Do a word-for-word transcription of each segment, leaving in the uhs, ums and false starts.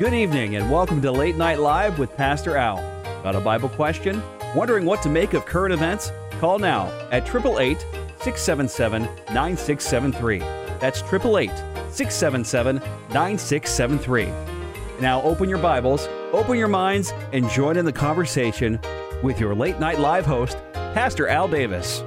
Good evening and welcome to Late Night Live with Pastor Al. Got a Bible question? Wondering what to make of current events? Call now at eight eight eight, six seven seven, nine six seven three. That's eight eight eight, six seven seven, nine six seven three. Now open your Bibles, open your minds, and join in the conversation with your Late Night Live host, Pastor Al Davis.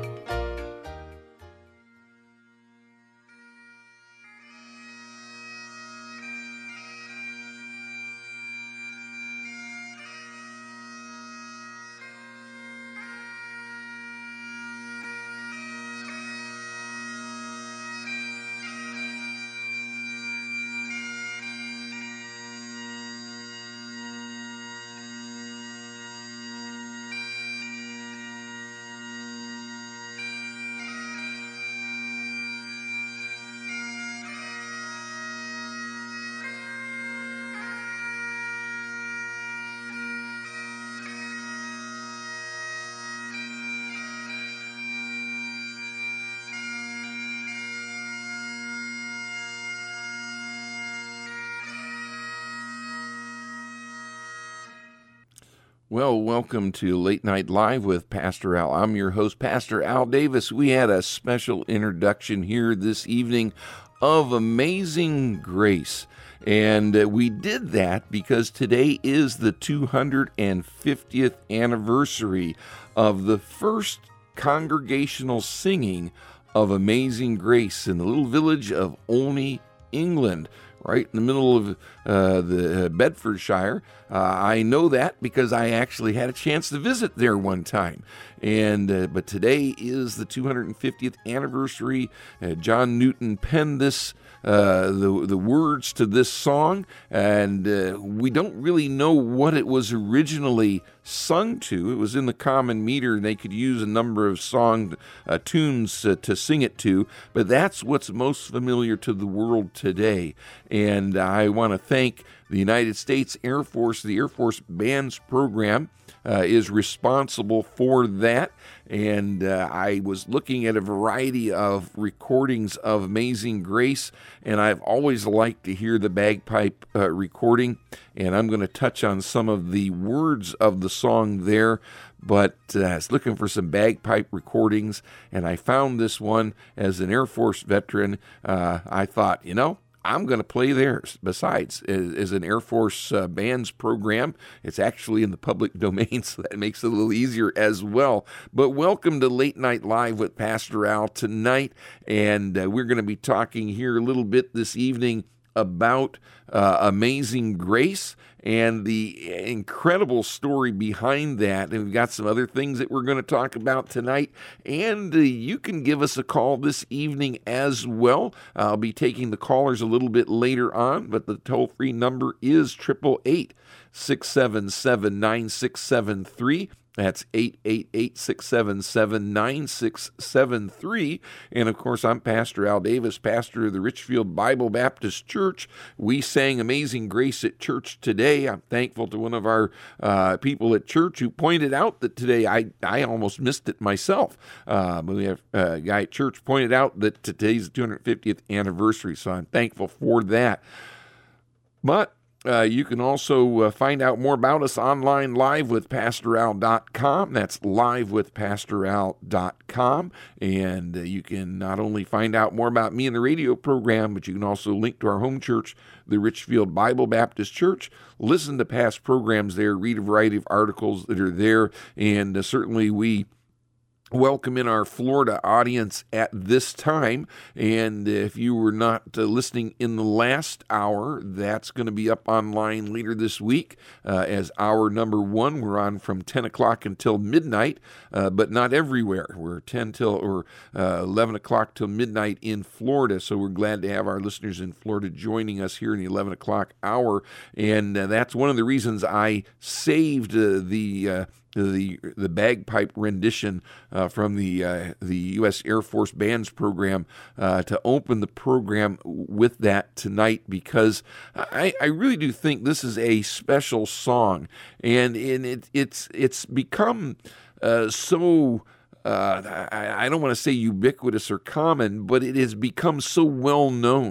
Well, welcome to Late Night Live with Pastor Al. I'm your host, Pastor Al Davis. We had a special introduction here this evening of Amazing Grace. And uh, we did that because today is the two hundred fiftieth anniversary of the first congregational singing of Amazing Grace in the little village of Olney, England, right in the middle of uh, the uh, Bedfordshire. Uh, I know that because I actually had a chance to visit there one time. And uh, but today is the two hundred fiftieth anniversary. Uh, John Newton penned this, uh, the the words to this song, and uh, we don't really know what it was originally sung to. It was in the common meter, and they could use a number of song uh, tunes uh, to sing it to. But that's what's most familiar to the world today. And I want to thank the United States Air Force. The Air Force Bands Program uh, is responsible for that. And uh, I was looking at a variety of recordings of Amazing Grace, and I've always liked to hear the bagpipe uh, recording. And I'm going to touch on some of the words of the song there. But uh, I was looking for some bagpipe recordings, and I found this one. As an Air Force veteran, uh, I thought, you know, I'm going to play theirs. Besides, as, as an Air Force uh, bands program, it's actually in the public domain, so that makes it a little easier as well. But welcome to Late Night Live with Pastor Al tonight, and uh, we're going to be talking here a little bit this evening about uh, Amazing Grace and the incredible story behind that. And we've got some other things that we're going to talk about tonight. And uh, you can give us a call this evening as well. I'll be taking the callers a little bit later on, but the toll-free number is eight eight eight, six seven seven, nine six seven three. That's eight eight eight, six seven seven, nine six seven three. And of course, I'm Pastor Al Davis, pastor of the Richfield Bible Baptist Church. We sang Amazing Grace at church today. I'm thankful to one of our uh, people at church who pointed out that today I, I almost missed it myself. Uh, but we have a guy at church pointed out that today's the two hundred fiftieth anniversary, so I'm thankful for that. But Uh, you can also uh, find out more about us online, live with pastor al dot com. That's live with pastor al dot com. And uh, you can not only find out more about me and the radio program, but you can also link to our home church, the Richfield Bible Baptist Church. Listen to past programs there, read a variety of articles that are there. And uh, certainly we welcome in our Florida audience at this time. And if you were not uh, listening in the last hour, that's going to be up online later this week uh, as hour number one. We're on from ten o'clock until midnight, uh, but not everywhere. We're ten till or uh, eleven o'clock till midnight in Florida. So we're glad to have our listeners in Florida joining us here in the eleven o'clock hour. And uh, that's one of the reasons I saved uh, the uh, the the bagpipe rendition uh, from the uh, the U S Air Force Bands program uh, to open the program with that tonight, because I, I really do think this is a special song, and and it it's it's become uh, so. Uh, I, I don't want to say ubiquitous or common, but it has become so well known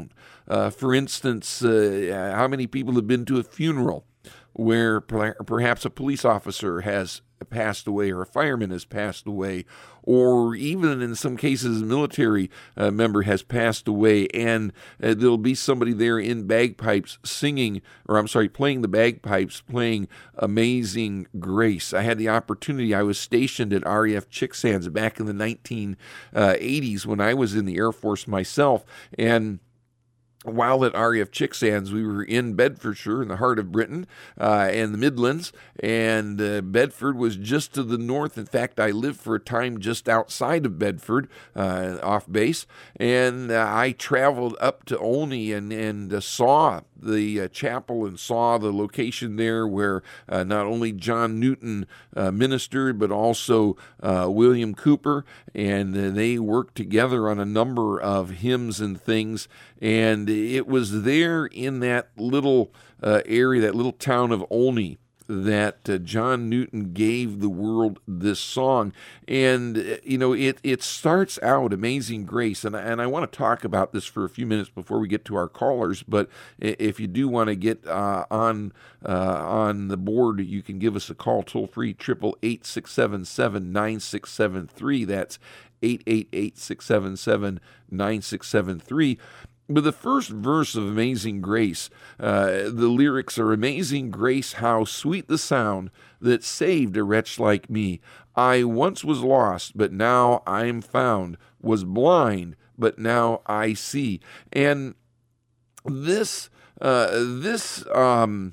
Uh, for instance, uh, how many people have been to a funeral where per- perhaps a police officer has passed away or a fireman has passed away, or even in some cases a military uh, member has passed away, and uh, there'll be somebody there in bagpipes singing, or I'm sorry, playing the bagpipes, playing Amazing Grace. I had the opportunity, I was stationed at R A F Chicksands back in the nineteen eighties when I was in the Air Force myself, and while at R A F Chicksands, we were in Bedfordshire, in the heart of Britain, uh, and the Midlands, and uh, Bedford was just to the north. In fact, I lived for a time just outside of Bedford, uh, off base, and uh, I traveled up to Olney and, and uh, saw the uh, chapel and saw the location there where uh, not only John Newton uh, ministered, but also uh, William Cooper, and uh, they worked together on a number of hymns and things, and it was there in that little uh, area, that little town of Olney, that uh, John Newton gave the world this song. And, uh, you know, it it starts out, Amazing Grace, and, and I want to talk about this for a few minutes before we get to our callers, but if you do want to get uh, on uh, on the board, you can give us a call toll-free, eight eight eight, six seven seven, nine six seven three. That's eight eight eight, six seven seven, nine six seven three. But the first verse of Amazing Grace, uh, the lyrics are, Amazing Grace, how sweet the sound that saved a wretch like me. I once was lost, but now I am found, was blind, but now I see. And this uh, this um,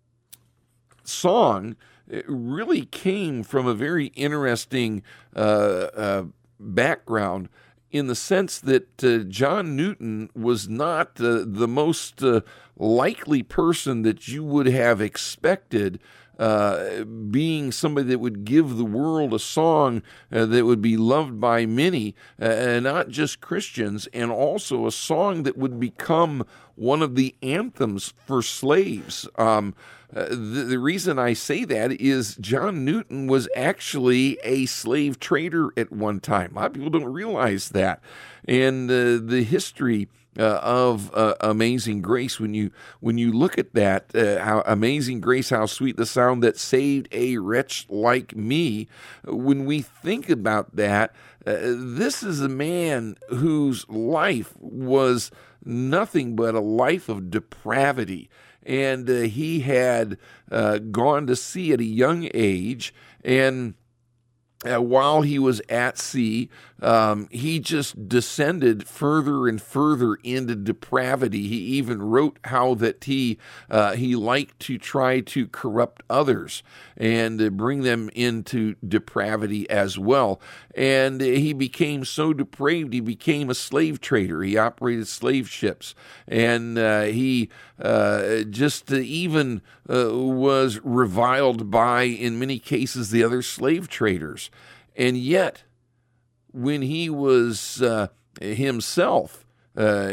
song really came from a very interesting uh, uh, background, in the sense that uh, John Newton was not uh, the most uh, likely person that you would have expected, uh, being somebody that would give the world a song uh, that would be loved by many, uh, and not just Christians, and also a song that would become one of the anthems for slaves. Um, Uh, the, the reason I say that is John Newton was actually a slave trader at one time. A lot of people don't realize that. And uh, the history uh, of uh, Amazing Grace, when you when you look at that, uh, how Amazing Grace, how sweet the sound that saved a wretch like me, when we think about that, uh, this is a man whose life was nothing but a life of depravity. And uh, he had uh, gone to sea at a young age, and uh, while he was at sea, um, he just descended further and further into depravity. He even wrote how that he uh, he liked to try to corrupt others and uh, bring them into depravity as well. And he became so depraved, he became a slave trader. He operated slave ships, and uh, he uh, just uh, even uh, was reviled by, in many cases, the other slave traders. And yet, when he was uh, himself uh,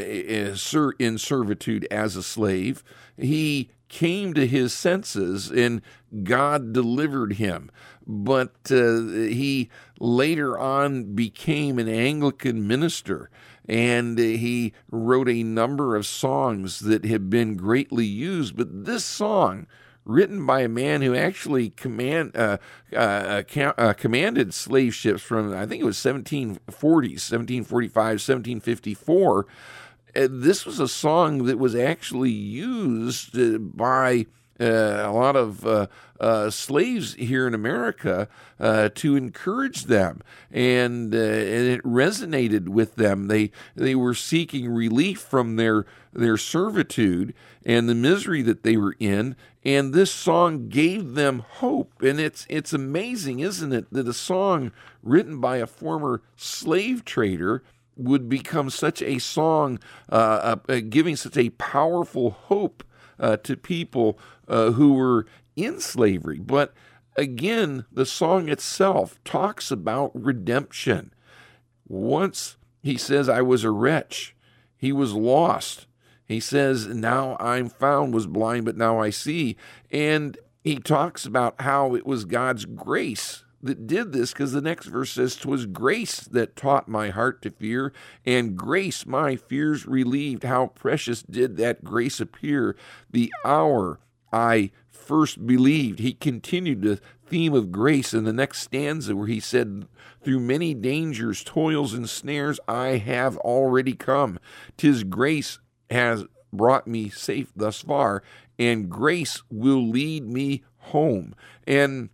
in servitude as a slave, he came to his senses and God delivered him. But uh, he later on became an Anglican minister, and he wrote a number of songs that have been greatly used. But this song, written by a man who actually command uh, uh, uh, commanded slave ships from, I think it was seventeen forties, seventeen forty-five, seventeen fifty-four. Uh, this was a song that was actually used uh, by uh, a lot of uh, uh, slaves here in America uh, to encourage them, and uh, and it resonated with them. They they were seeking relief from their their servitude and the misery that they were in, and this song gave them hope. And it's it's amazing, isn't it, that a song written by a former slave trader would become such a song, uh, uh, giving such a powerful hope uh, to people uh, who were in slavery. But again, the song itself talks about redemption. Once he says, I was a wretch. He was lost. He says, now I'm found, was blind, but now I see. And he talks about how it was God's grace that did this, because the next verse says, "'Twas grace that taught my heart to fear, and grace my fears relieved. How precious did that grace appear the hour I first believed." He continued the theme of grace in the next stanza where he said, "Through many dangers, toils, and snares I have already come. 'Tis grace has brought me safe thus far, and grace will lead me home." And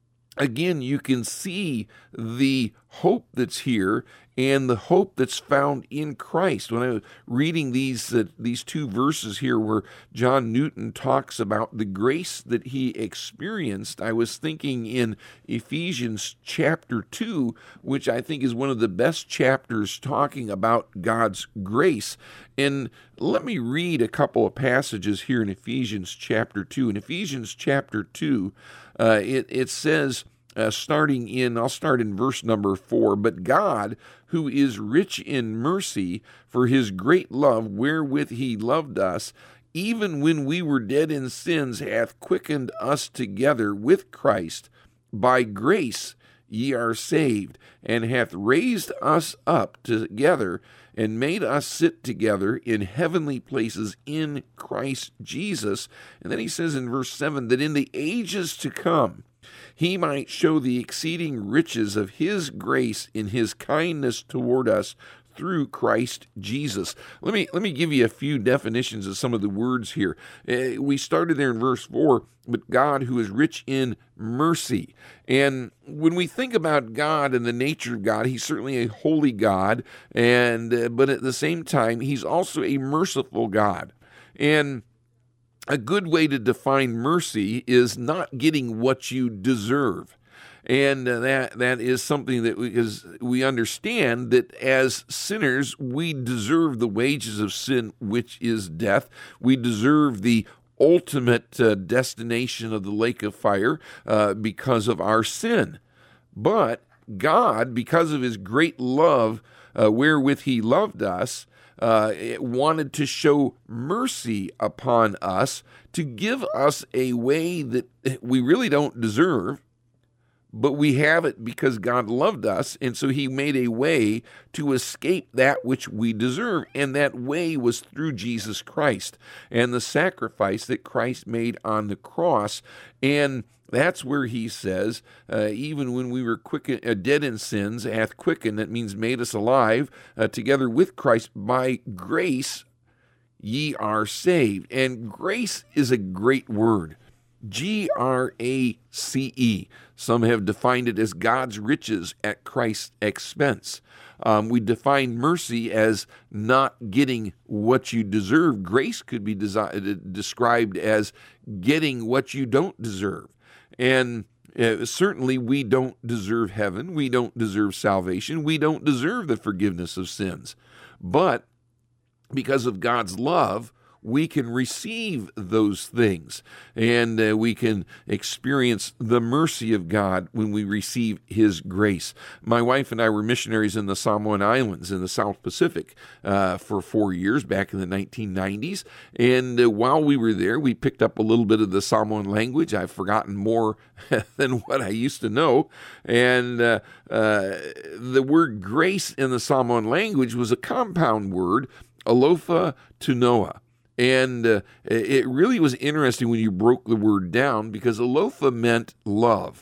again, you can see the hope that's here and the hope that's found in Christ. When I was reading these uh, these two verses here where John Newton talks about the grace that he experienced, I was thinking in Ephesians chapter two, which I think is one of the best chapters talking about God's grace. And let me read a couple of passages here in Ephesians chapter two. In Ephesians chapter two, uh, it, it says, Uh, starting in, I'll start in verse number four. "But God, who is rich in mercy, for his great love wherewith he loved us, even when we were dead in sins, hath quickened us together with Christ. By grace ye are saved, and hath raised us up together, and made us sit together in heavenly places in Christ Jesus." And then he says in verse seven, "That in the ages to come he might show the exceeding riches of his grace in his kindness toward us through Christ Jesus." Let me let me give you a few definitions of some of the words here. Uh, we started there in verse four, "But God, who is rich in mercy." And when we think about God and the nature of God, he's certainly a holy God, and uh, but at the same time, he's also a merciful God. And a good way to define mercy is not getting what you deserve. And uh, that that is something that we, is, we understand that as sinners, we deserve the wages of sin, which is death. We deserve the ultimate uh, destination of the lake of fire uh, because of our sin. But God, because of his great love uh, wherewith he loved us, Uh, it wanted to show mercy upon us, to give us a way that we really don't deserve, but we have it because God loved us, and so he made a way to escape that which we deserve, and that way was through Jesus Christ and the sacrifice that Christ made on the cross. And that's where he says, uh, even when we were quicken, uh, dead in sins, hath quickened, that means made us alive, uh, together with Christ. By grace ye are saved. And grace is a great word. G R A C E. Some have defined it as God's riches at Christ's expense. Um, we define mercy as not getting what you deserve. Grace could be desi- described as getting what you don't deserve. And uh, certainly we don't deserve heaven. We don't deserve salvation. We don't deserve the forgiveness of sins. But because of God's love, we can receive those things, and uh, we can experience the mercy of God when we receive his grace. My wife and I were missionaries in the Samoan Islands in the South Pacific uh, for four years back in the nineteen nineties, and uh, while we were there, we picked up a little bit of the Samoan language. I've forgotten more than what I used to know, and uh, uh, the word grace in the Samoan language was a compound word, alofa tunoa. And uh, it really was interesting when you broke the word down, because alofa meant love,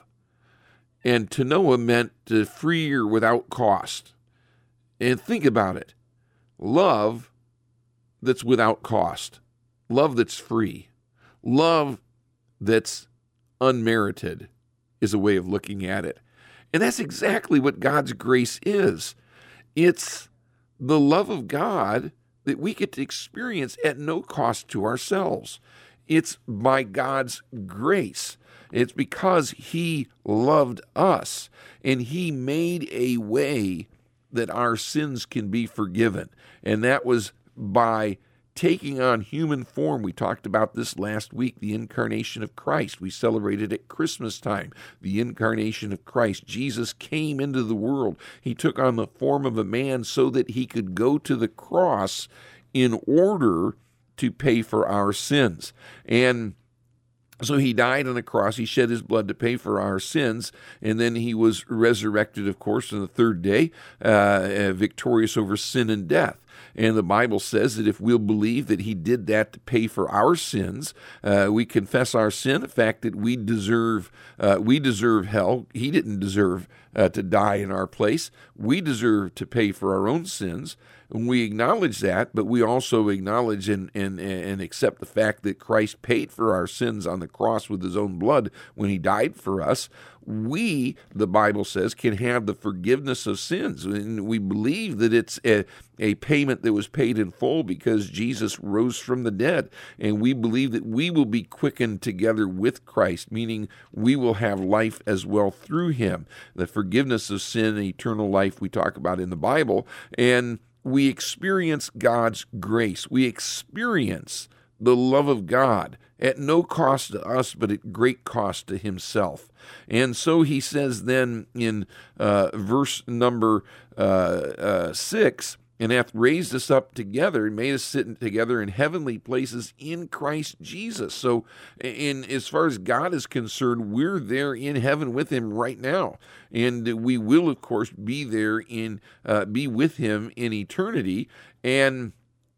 and tunoa meant uh, free or without cost. And think about it. Love that's without cost. Love that's free. Love that's unmerited is a way of looking at it. And that's exactly what God's grace is. It's the love of God that we get to experience at no cost to ourselves. It's by God's grace. It's because he loved us, and he made a way that our sins can be forgiven. And that was by taking on human form. We talked about this last week, the incarnation of Christ. We celebrated at Christmas time, the incarnation of Christ. Jesus came into the world. He took on the form of a man so that he could go to the cross in order to pay for our sins. And So he died on a cross. He shed his blood to pay for our sins. And then he was resurrected, of course, on the third day, uh, uh, victorious over sin and death. And the Bible says that if we'll believe that he did that to pay for our sins, uh, we confess our sin, the fact that we deserve uh, we deserve hell. He didn't deserve uh, to die in our place. We deserve to pay for our own sins. And we acknowledge that, but we also acknowledge and, and, and accept the fact that Christ paid for our sins on the cross with his own blood when he died for us. We, the Bible says, can have the forgiveness of sins. And we believe that it's a, a payment that was paid in full because Jesus rose from the dead. And we believe that we will be quickened together with Christ, meaning we will have life as well through him. The forgiveness of sin and eternal life we talk about in the Bible. And we experience God's grace. We experience the love of God at no cost to us, but at great cost to himself. And so he says then in uh, verse number uh, uh, six, and hath raised us up together and made us sit together in heavenly places in Christ Jesus. So in as far as God is concerned, we're there in heaven with him right now. And we will, of course, be there in uh, be with him in eternity. And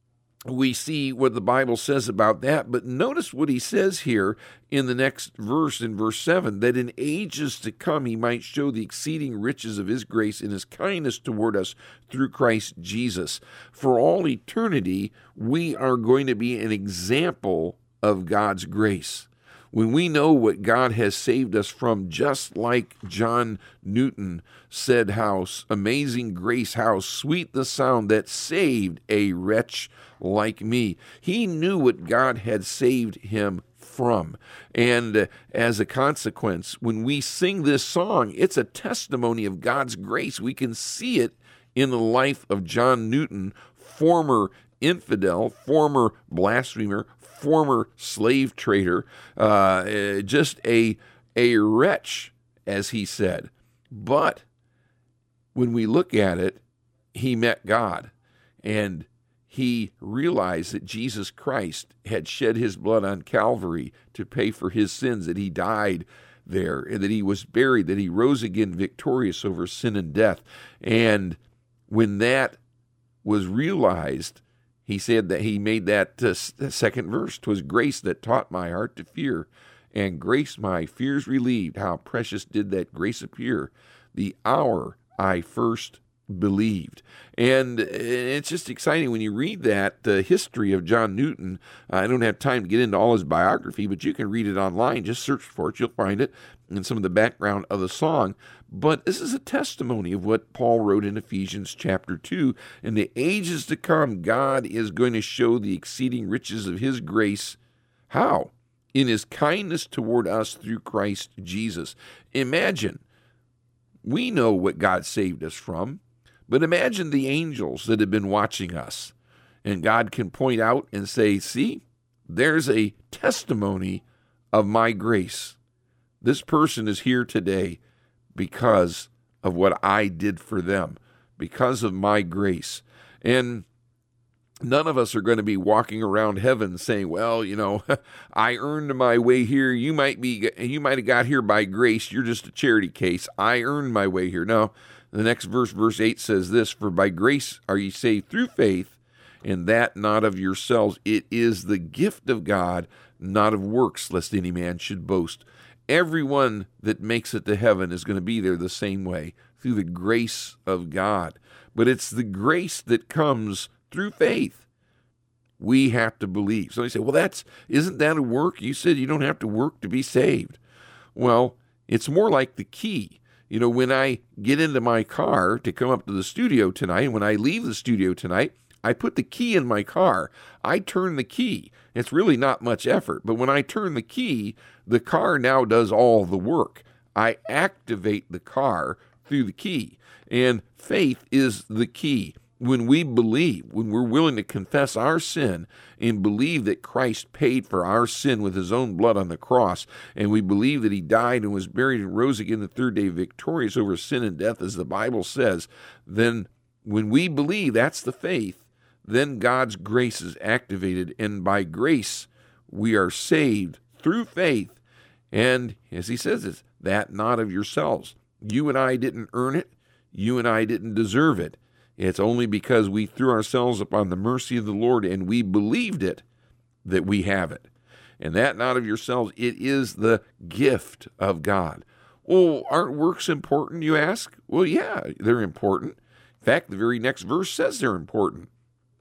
we see what the Bible says about that. But notice what he says here in the next verse, in verse seven, that in ages to come he might show the exceeding riches of his grace and his kindness toward us through Christ Jesus. For all eternity, we are going to be an example of God's grace. When we know what God has saved us from, just like John Newton said, how amazing grace, how sweet the sound that saved a wretch like me. He knew what God had saved him from. And uh, as a consequence, when we sing this song, it's a testimony of God's grace. We can see it in the life of John Newton, former infidel, former blasphemer, former slave trader, uh, just a, a wretch, as he said. But when we look at it, he met God, and he realized that Jesus Christ had shed his blood on Calvary to pay for his sins, that he died there, and that he was buried, that he rose again victorious over sin and death. And when that was realized, he said that he made that uh, second verse, "'Twas grace that taught my heart to fear, and grace my fears relieved. How precious did that grace appear, the hour I first believed." And it's just exciting when you read that, the history of John Newton. I don't have time to get into all his biography, but you can read it online. Just search for it. You'll find it in some of the background of the song. But this is a testimony of what Paul wrote in Ephesians chapter two. In the ages to come, God is going to show the exceeding riches of his grace. How? In his kindness toward us through Christ Jesus. Imagine, we know what God saved us from, but imagine the angels that have been watching us. And God can point out and say, see, there's a testimony of my grace. This person is here today because of what I did for them, because of my grace. And none of us are going to be walking around heaven saying, well, you know, I earned my way here. You might be, you might have got here by grace. You're just a charity case. I earned my way here. No, the next verse, verse eight says this, "For by grace are ye saved through faith, and that not of yourselves. It is the gift of God, not of works, lest any man should boast." Everyone that makes it to heaven is going to be there the same way, through the grace of God. But it's the grace that comes through faith. We have to believe. So they say, well, that's, isn't that a work? You said you don't have to work to be saved. Well, it's more like the key. You know, when I get into my car to come up to the studio tonight, and when I leave the studio tonight, I put the key in my car. I turn the key. It's really not much effort, but when I turn the key, the car now does all the work. I activate the car through the key, and faith is the key. When we believe, when we're willing to confess our sin and believe that Christ paid for our sin with his own blood on the cross, and we believe that he died and was buried and rose again the third day victorious over sin and death, as the Bible says, then when we believe, that's the faith, then God's grace is activated, and by grace we are saved through faith And as he says, it's that not of yourselves. You and I didn't earn it. You and I didn't deserve it. It's only because we threw ourselves upon the mercy of the Lord and we believed it that we have it. And that not of yourselves, it is the gift of God. Well, aren't works important, you ask? Well, yeah, they're important. In fact, the very next verse says they're important.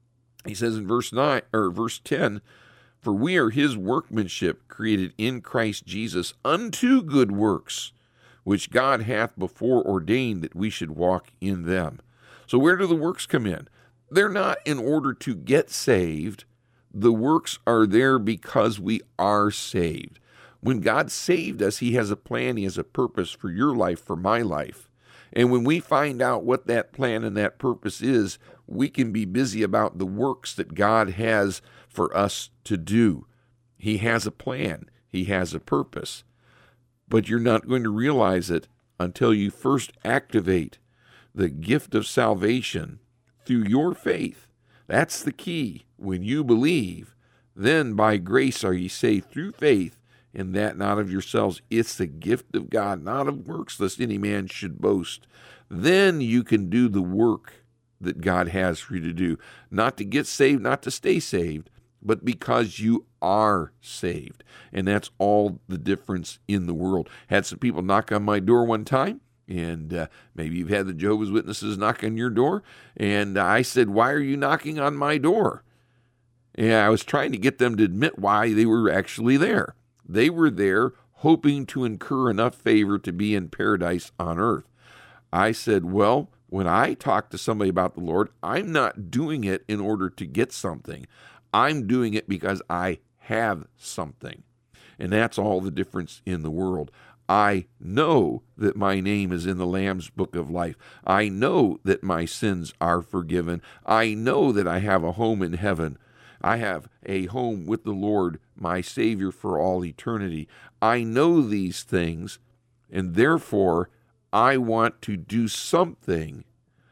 He says in verse nine or verse ten, "For we are his workmanship, created in Christ Jesus unto good works, which God hath before ordained that we should walk in them." So where do the works come in? They're not in order to get saved. The works are there because we are saved. When God saved us, he has a plan, he has a purpose for your life, for my life. And when we find out what that plan and that purpose is, we can be busy about the works that God has for us to do. He has a plan, he has a purpose. But you're not going to realize it until you first activate the gift of salvation through your faith. That's the key. When you believe, then by grace are ye saved through faith, and that not of yourselves. It's the gift of God, not of works, lest any man should boast. Then you can do the work that God has for you to do. Not to get saved, not to stay saved, but because you are saved. And that's all the difference in the world. Had some people knock on my door one time, and uh, maybe you've had the Jehovah's Witnesses knock on your door, and I said, "Why are you knocking on my door?" And I was trying to get them to admit why they were actually there. They were there hoping to incur enough favor to be in paradise on earth. I said, well, when I talk to somebody about the Lord, I'm not doing it in order to get something. I'm doing it because I have something. And that's all the difference in the world. I know that my name is in the Lamb's book of life. I know that my sins are forgiven. I know that I have a home in heaven. I have a home with the Lord, my Savior, for all eternity. I know these things, and therefore I want to do something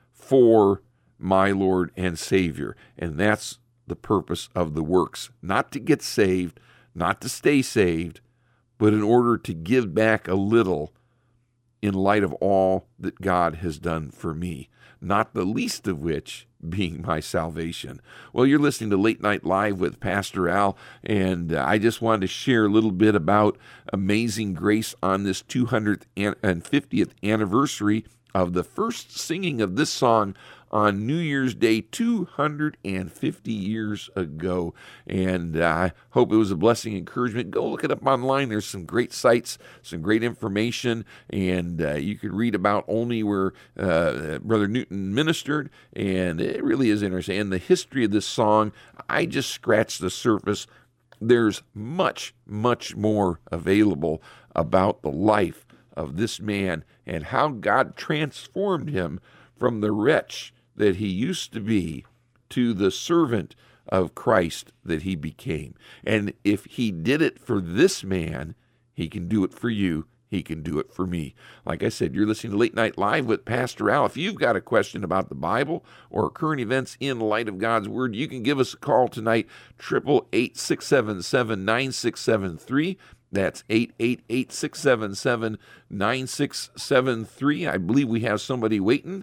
for my Lord and Savior. And that's the purpose of the works. Not to get saved, not to stay saved, but in order to give back a little in light of all that God has done for me, not the least of which being my salvation. Well, you're listening to Late Night Live with Pastor Al, and uh, I just wanted to share a little bit about Amazing Grace on this two hundred fiftieth anniversary of the first singing of this song on New Year's Day two hundred fifty years ago. And uh, I hope it was a blessing and encouragement. Go look it up online. There's some great sites, some great information, and uh, you can read about only where uh, Brother Newton ministered, and it really is interesting. And the history of this song, I just scratched the surface. There's much, much more available about the life of this man and how God transformed him from the wretch that he used to be to the servant of Christ that he became. And if he did it for this man, he can do it for you. He can do it for me. Like I said, you're listening to Late Night Live with Pastor Al. If you've got a question about the Bible or current events in light of God's Word, you can give us a call tonight, eight eight eight, six seven seven, nine six seven three. That's eight eight eight, six seven seven, nine six seven three. I believe we have somebody waiting.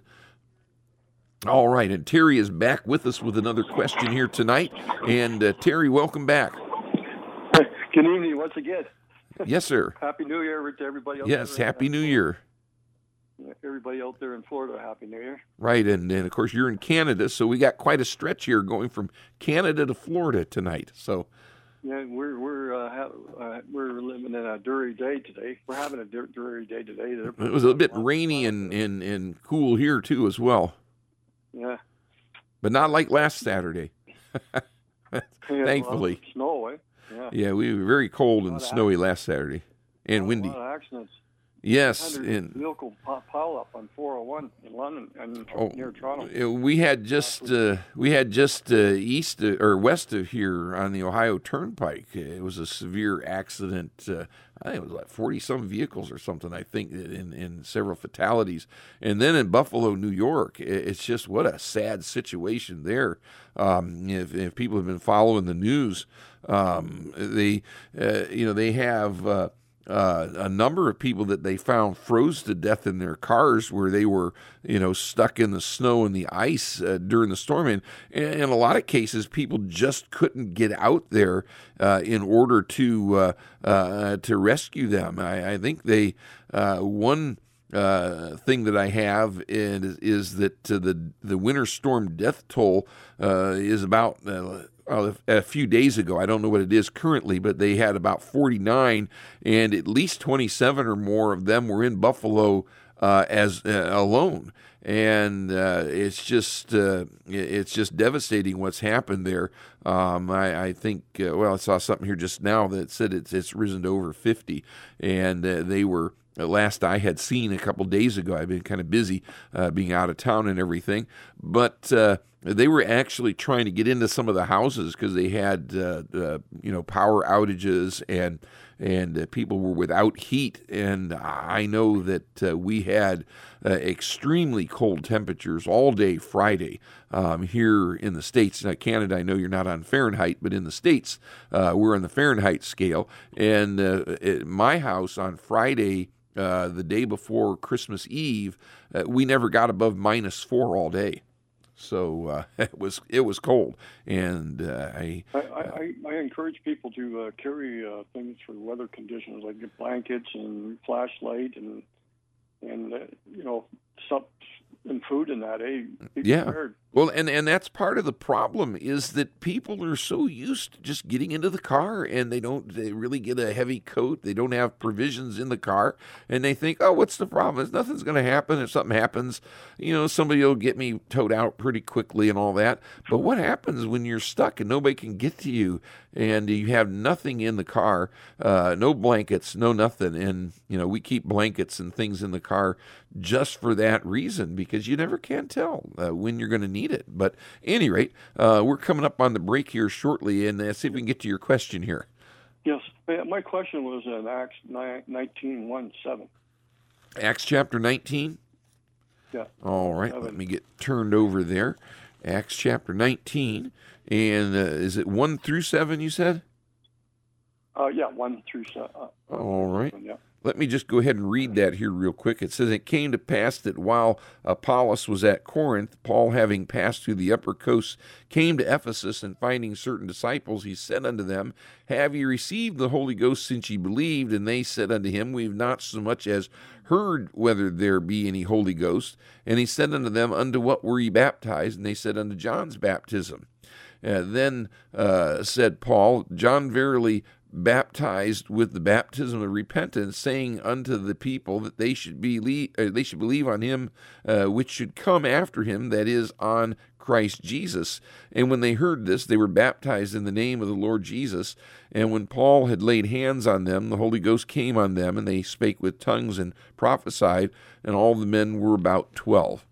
All right, and Terry is back with us with another question here tonight. And uh, Terry, welcome back. Good evening once again. Yes, sir. Happy New Year to everybody out yes, there. Happy New Year. Everybody out there in Florida, Happy New Year. Right, and, and of course you're in Canada, so we got quite a stretch here going from Canada to Florida tonight. So, yeah, we're we're uh, ha- uh, we're living in a dreary day today. We're having a dreary day today. It was a bit rainy and, and, and cool here too as well. Yeah, but not like last Saturday. Thankfully, yeah, snow, eh? Yeah. Yeah, we were very cold and snowy last Saturday, and windy. A lot of accidents. Yes, and vehicle pile up on four oh one in London and oh, near Toronto. We had just uh, we had just uh, east of, or west of here on the Ohio Turnpike. It was a severe accident. Uh, I think it was like forty some vehicles or something. I think in in several fatalities, and then in Buffalo, New York, it's just what a sad situation there. Um, if, if people have been following the news, um, they uh, you know they have. Uh, uh, a number of people that they found froze to death in their cars where they were, you know, stuck in the snow and the ice uh, during the storm. And in a lot of cases, people just couldn't get out there uh, in order to uh, uh, to rescue them. I, I think they uh, one. Uh, thing that I have is, is that uh, the the winter storm death toll uh, is about uh, well, a few days ago. I don't know what it is currently, but they had about forty-nine, and at least twenty-seven or more of them were in Buffalo uh, as uh, alone. And uh, it's just uh, it's just devastating what's happened there. Um, I, I think uh, well, I saw something here just now that said it's it's risen to over fifty, and uh, they were. Last I had seen a couple days ago. I've been kind of busy uh, being out of town and everything, but uh, they were actually trying to get into some of the houses because they had uh, uh, you know power outages and and uh, people were without heat. And I know that uh, we had uh, extremely cold temperatures all day Friday um, here in the States. Now, Canada, I know you're not on Fahrenheit, but in the States, uh, we're on the Fahrenheit scale. And uh, at my house on Friday, Uh, the day before Christmas Eve, uh, we never got above minus four all day, so uh, it was it was cold. And uh, I, I, I I encourage people to uh, carry uh, things for weather conditions like blankets and flashlight and and uh, you know some and food and that. Hey, be yeah. prepared. Well, and, and that's part of the problem is that people are so used to just getting into the car and they don't they really get a heavy coat. They don't have provisions in the car and they think, oh, what's the problem? Nothing's going to happen. If something happens, you know, somebody will get me towed out pretty quickly and all that. But what happens when you're stuck and nobody can get to you and you have nothing in the car, uh, no blankets, no nothing. And, you know, we keep blankets and things in the car just for that reason because you never can tell uh, when you're going to need it. But at any rate, uh, we're coming up on the break here shortly, and uh, see if we can get to your question here. Yes, my question was in Acts nineteen, one, seven. Acts chapter nineteen? Yeah. All right, seven. Let me get turned over there. Acts chapter nineteen, and uh, is it one through seven, you said? Uh, yeah, one through seven. Uh, All right. seven, yeah. Let me just go ahead and read that here real quick. It says, it came to pass that while Apollos was at Corinth, Paul, having passed through the upper coast, came to Ephesus, and finding certain disciples, he said unto them, Have ye received the Holy Ghost since ye believed? And they said unto him, We have not so much as heard whether there be any Holy Ghost. And he said unto them, Unto what were ye baptized? And they said, Unto John's baptism. Uh, then uh, said Paul, John verily baptized with the baptism of repentance, saying unto the people that they should believe, uh, they should believe on him uh, which should come after him, that is, on Christ Jesus. And when they heard this, they were baptized in the name of the Lord Jesus. And when Paul had laid hands on them, the Holy Ghost came on them, and they spake with tongues and prophesied, and all the men were about twelve.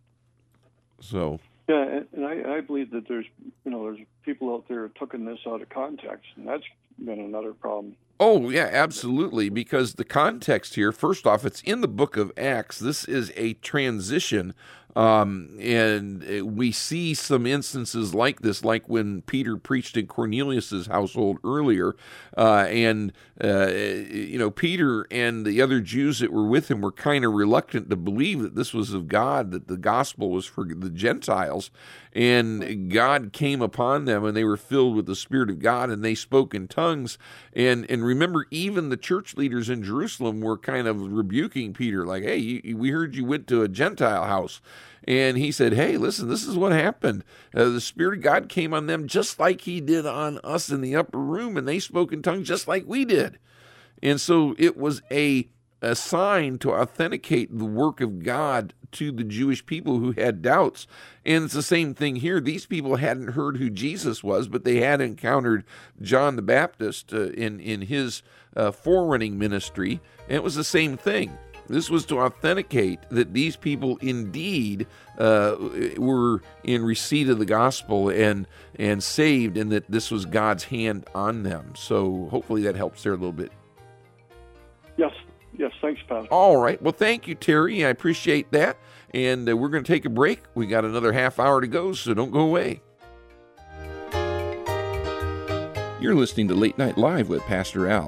So... Yeah, and I, I believe that there's, you know, there's people out there taking this out of context, and that's been another problem. Oh, yeah, absolutely, because the context here, first off, it's in the book of Acts. This is a transition, um, and we see some instances like this, like when Peter preached in Cornelius's household earlier, uh, and, uh, you know, Peter and the other Jews that were with him were kind of reluctant to believe that this was of God, that the gospel was for the Gentiles, and God came upon them, and they were filled with the Spirit of God, and they spoke in tongues, and, and remember, even the church leaders in Jerusalem were kind of rebuking Peter, like, hey, you, we heard you went to a Gentile house. And he said, hey, listen, this is what happened. Uh, the Spirit of God came on them just like he did on us in the upper room, and they spoke in tongues just like we did. And so it was a, a sign to authenticate the work of God to the Jewish people who had doubts. And it's the same thing here. These people hadn't heard who Jesus was, but they had encountered John the Baptist uh, in, in his uh, forerunning ministry, and it was the same thing. This was to authenticate that these people indeed uh, were in receipt of the gospel and and saved, and that this was God's hand on them. So hopefully that helps there a little bit. Yes, yes, thanks, Pastor. All right. Well, thank you, Terry. I appreciate that. And uh, we're going to take a break. We got another half hour to go, so don't go away. You're listening to Late Night Live with Pastor Al.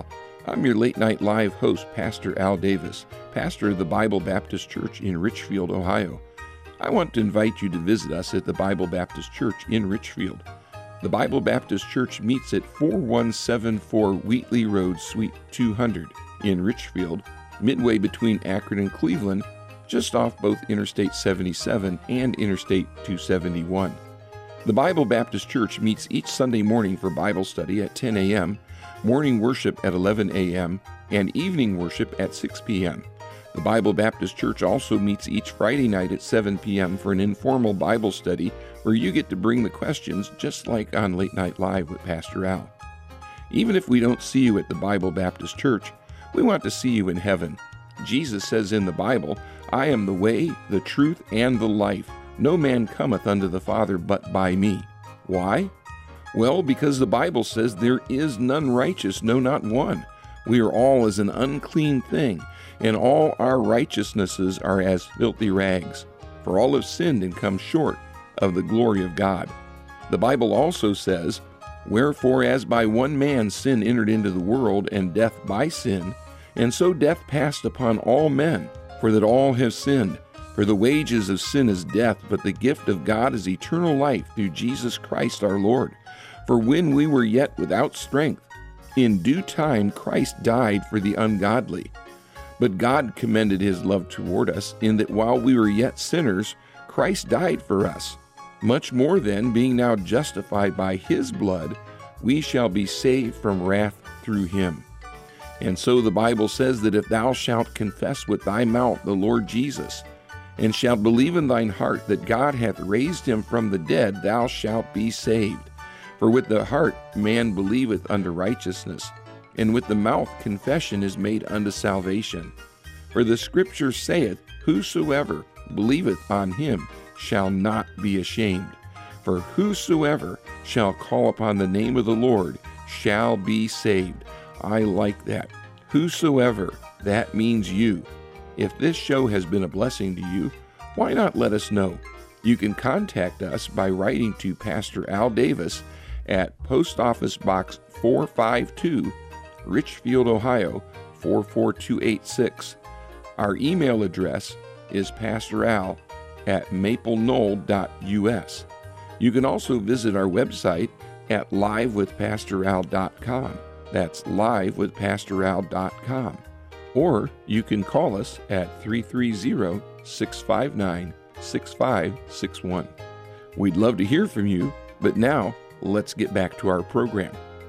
I'm your Late Night Live host, Pastor Al Davis, pastor of the Bible Baptist Church in Richfield, Ohio. I want to invite you to visit us at the Bible Baptist Church in Richfield. The Bible Baptist Church meets at four one seven four Wheatley Road, Suite two hundred in Richfield, midway between Akron and Cleveland, just off both Interstate seventy-seven and Interstate two seventy-one. The Bible Baptist Church meets each Sunday morning for Bible study at ten a.m., morning worship at eleven a.m., and evening worship at six p.m. The Bible Baptist Church also meets each Friday night at seven p.m. for an informal Bible study where you get to bring the questions just like on Late Night Live with Pastor Al. Even if we don't see you at the Bible Baptist Church, we want to see you in heaven. Jesus says in the Bible, "I am the way, the truth, and the life. No man cometh unto the Father but by me." Why? Well, because the Bible says there is none righteous, no, not one. We are all as an unclean thing, and all our righteousnesses are as filthy rags. For all have sinned and come short of the glory of God. The Bible also says, "Wherefore as by one man sin entered into the world, and death by sin, and so death passed upon all men, for that all have sinned. For the wages of sin is death, but the gift of God is eternal life through Jesus Christ our Lord. For when we were yet without strength, in due time Christ died for the ungodly. But God commended his love toward us, in that while we were yet sinners, Christ died for us. Much more then, being now justified by his blood, we shall be saved from wrath through him. And so the Bible says that if thou shalt confess with thy mouth the Lord Jesus, and shalt believe in thine heart that God hath raised him from the dead, thou shalt be saved. For with the heart man believeth unto righteousness, and with the mouth confession is made unto salvation. For the Scripture saith, Whosoever believeth on him shall not be ashamed. For whosoever shall call upon the name of the Lord shall be saved." I like that. Whosoever, that means you. If this show has been a blessing to you, why not let us know? You can contact us by writing to Pastor Al Davis at Post Office Box four five two, Richfield, Ohio four four two eight six. Our email address is pastoral at mapleknoll dot u s. You can also visit our website at live with pastor al dot com. That's live with pastor al dot com. Or you can call us at three three zero, six five nine, six five six one. We'd love to hear from you, but now let's get back to our program.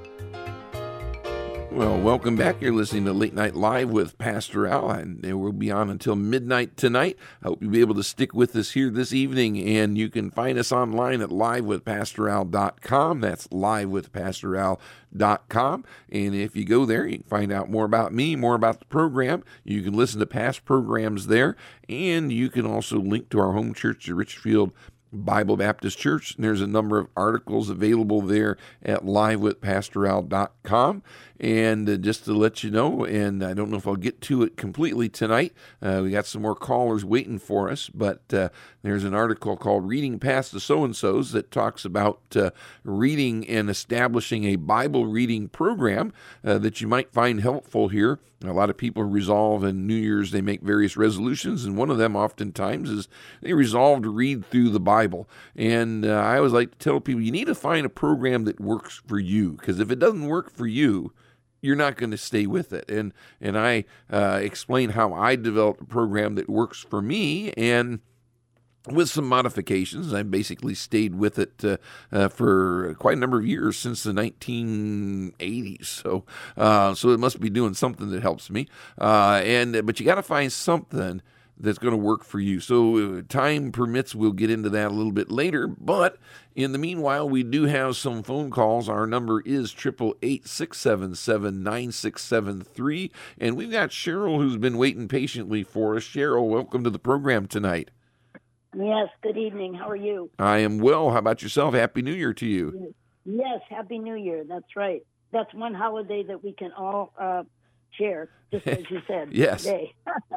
Well, welcome back. You're listening to Late Night Live with Pastor Al, and we'll be on until midnight tonight. I hope you'll be able to stick with us here this evening, and you can find us online at live with pastor al dot com. That's live with pastor al dot com. And if you go there, you can find out more about me, more about the program. You can listen to past programs there, and you can also link to our home church, the Richfield Bible Baptist Church. And there's a number of articles available there at live with pastor al dot com. And uh, just to let you know, and I don't know if I'll get to it completely tonight, uh, we got some more callers waiting for us, but uh, there's an article called Reading Past the So-and-Sos that talks about uh, reading and establishing a Bible reading program uh, that you might find helpful here. A lot of people resolve in New Year's, they make various resolutions, and one of them oftentimes is they resolve to read through the Bible. And uh, I always like to tell people, you need to find a program that works for you, because if it doesn't work for you, you're not going to stay with it. And and I uh, explain how I developed a program that works for me, and with some modifications. I basically stayed with it uh, uh, for quite a number of years, since the nineteen eighties. So uh, so it must be doing something that helps me. Uh, and But you got to find something that's going to work for you. So uh, time permits, we'll get into that a little bit later. But in the meanwhile, we do have some phone calls. Our number is eight eight eight, six seven seven, nine six seven three. And we've got Cheryl who's been waiting patiently for us. Cheryl, welcome to the program tonight. Yes, good evening. How are you? I am well. How about yourself? Happy New Year to you. Yes, Happy New Year. That's right. That's one holiday that we can all uh, share, just as you said. Yes. Today.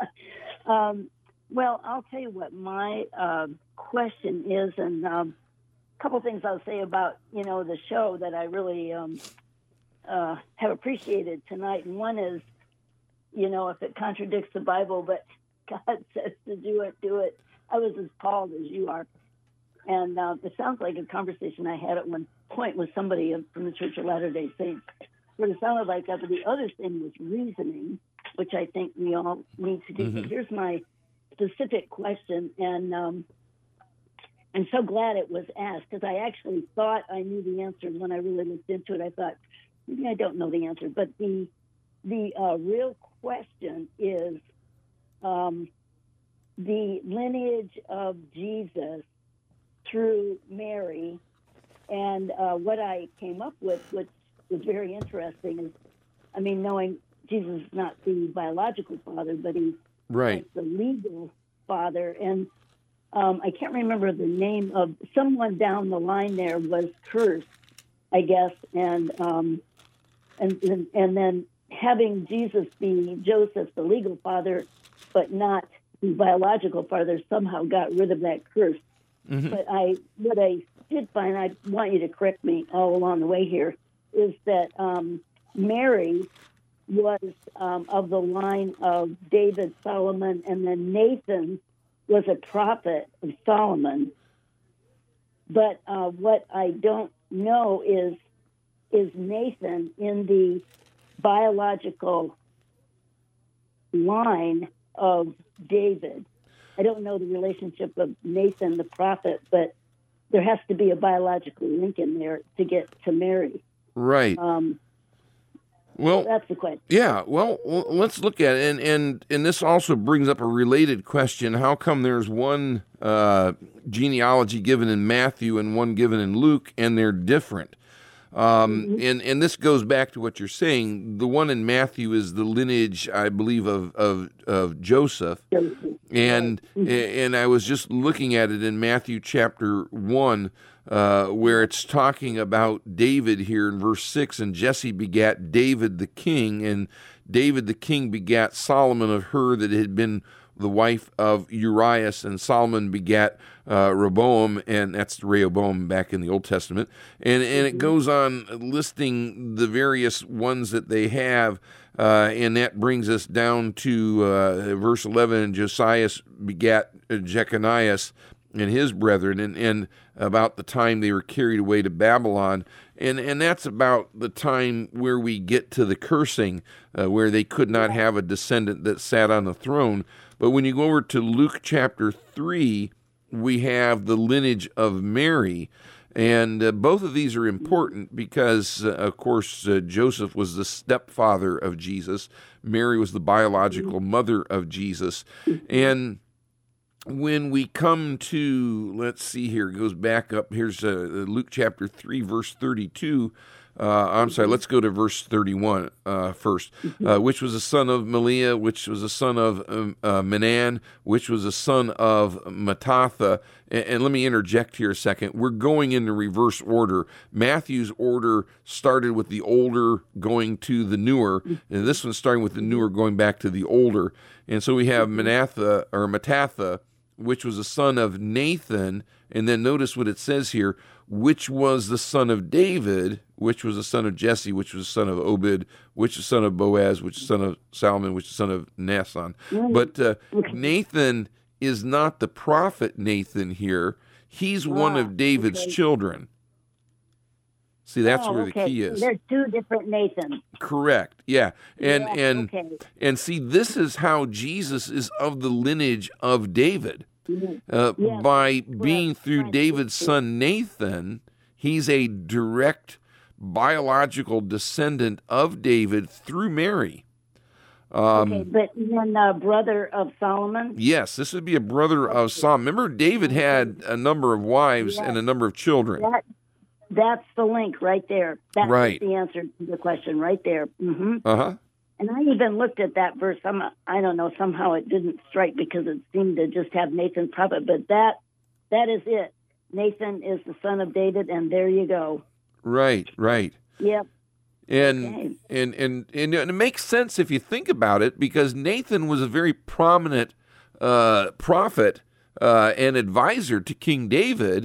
um, well, I'll tell you what my uh, question is, and um, a couple things I'll say about, you know, the show that I really um, uh, have appreciated tonight. And one is, you know, if it contradicts the Bible, but God says to do it, do it. I was as appalled as you are. And uh, it sounds like a conversation I had at one point with somebody from the Church of Latter-day Saints, where it sounded like that. But the other thing was reasoning, which I think we all need to do. Mm-hmm. So here's my specific question, and um, I'm so glad it was asked, because I actually thought I knew the answer. When I really looked into it, I thought, maybe I don't know the answer. But the the uh, real question is um, the lineage of Jesus through Mary. And uh, what I came up with, which was very interesting, is, I mean, knowing Jesus is not the biological father, but he's right. the legal father. And um, I can't remember the name of someone down the line there was cursed, I guess, and um, and, and and then having Jesus be Joseph, the legal father, but not the biological father, somehow got rid of that curse. Mm-hmm. But I, what I did find, I want you to correct me all along the way here, is that um, Mary was um, of the line of David, Solomon, and then Nathan was a prophet of Solomon. But uh, what I don't know is, is Nathan in the biological line of David. I don't know the relationship of Nathan, the prophet, but there has to be a biological link in there to get to Mary. Right. Um, well, so that's the question. Yeah. Well, well, let's look at it, and and and this also brings up a related question: how come there's one uh, genealogy given in Matthew and one given in Luke, and they're different? Um, mm-hmm. And and this goes back to what you're saying. The one in Matthew is the lineage, I believe, of of, of Joseph. Joseph. And mm-hmm. and I was just looking at it in Matthew chapter one, uh, where it's talking about David here in verse six, and Jesse begat David the king, and David the king begat Solomon of her that had been the wife of Urias, and Solomon begat uh, Rehoboam, and that's Rehoboam back in the Old Testament. And and it goes on listing the various ones that they have, uh, and that brings us down to uh, verse eleven, and Josiah begat Jeconias and his brethren, and, and about the time they were carried away to Babylon. And and that's about the time where we get to the cursing, uh, where they could not have a descendant that sat on the throne. But when you go over to Luke chapter three, we have the lineage of Mary. And uh, both of these are important because, uh, of course, uh, Joseph was the stepfather of Jesus. Mary was the biological mother of Jesus. And when we come to, let's see here, it goes back up. Here's uh, Luke chapter three, verse thirty-two. Uh, I'm sorry, let's go to verse thirty-one uh, first. Uh, which was a son of Meliah, which was a son of um, uh, Menan, which was a son of Mattatha. And, and let me interject here a second. We're going in the reverse order. Matthew's order started with the older going to the newer, and this one's starting with the newer going back to the older. And so we have Manasseh, or Mattatha, which was a son of Nathan, and then notice what it says here, which was the son of David, which was the son of Jesse, which was the son of Obed, which was the son of Boaz, which is the son of Salmon, which is the son of Naasson. But uh, Nathan is not the prophet Nathan here. He's ah, one of David's okay. children. See, that's oh, where the okay. key is. There's two different Nathans. Correct. Yeah. And yeah, and okay. and see, this is how Jesus is of the lineage of David. Uh, yes. By being through David's son Nathan, he's a direct biological descendant of David through Mary. Um, okay, but then uh, brother of Solomon? Yes, this would be a brother of Solomon. Remember, David had a number of wives yes. and a number of children. That, that's the link right there. That's right. the answer to the question right there. Mm-hmm. Uh-huh. And I even looked at that verse. I'm, I don't know, somehow it didn't strike because it seemed to just have Nathan prophet. But that that is it. Nathan is the son of David, and there you go. Right, right. Yep. And, okay. and, and, and, and it makes sense if you think about it, because Nathan was a very prominent uh, prophet uh, and advisor to King David.